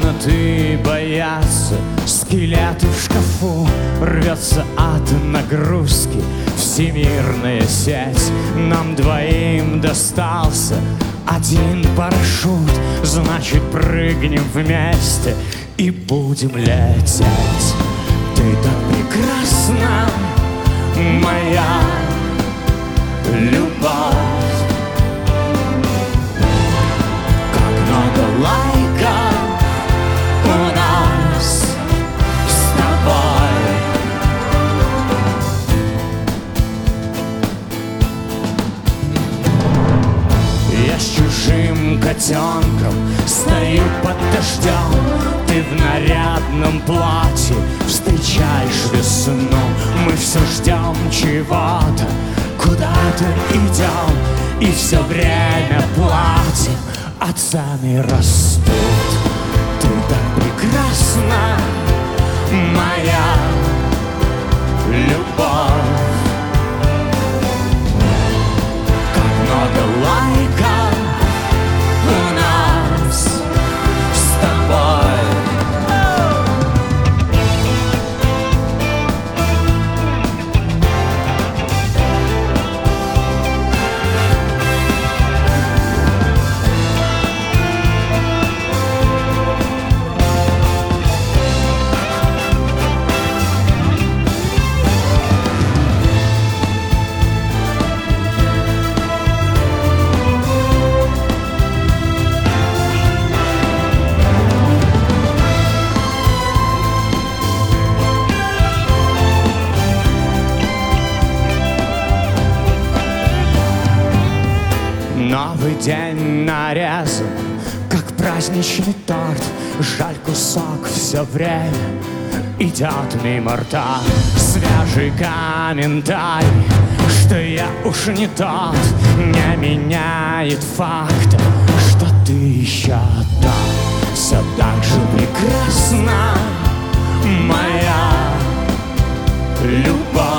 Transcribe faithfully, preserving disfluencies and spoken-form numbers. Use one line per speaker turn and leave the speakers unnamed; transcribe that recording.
комнаты боятся, скелеты в шкафу, рвется от нагрузки всемирная сеть. Нам двоим достался один парашют, значит прыгнем вместе и будем лететь. Ты так прекрасна, моя любовь, как много лайков у нас с тобой. Я с чужим котенком стою под дождем, ты в нарядном платье встречаешь весну. Мы все ждем чего-то, куда-то идем, и все время платим, а цены растут. Ты так прекрасна, моя любовь, как много лайков у нас с тобой. Новый день нарезан, как праздничный торт. Жаль, кусок все время идет мимо рта. Свежий комментарий, что я уж не тот, не меняет факта, что ты еще там. Все так же прекрасна, моя любовь.